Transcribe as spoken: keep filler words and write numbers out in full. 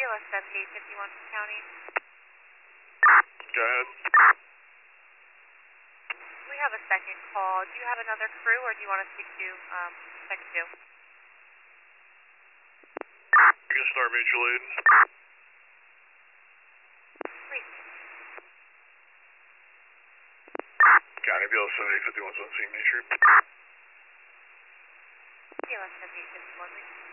S seventy-eight fifty-one County. Go ahead. We have a second call. Do you have another crew, or do you want to speak to um, second two? You can start mutual aid. Please. County B L seventy-eight fifty-one seventeen Main Street. B L S seventy-eight fifty-one, please.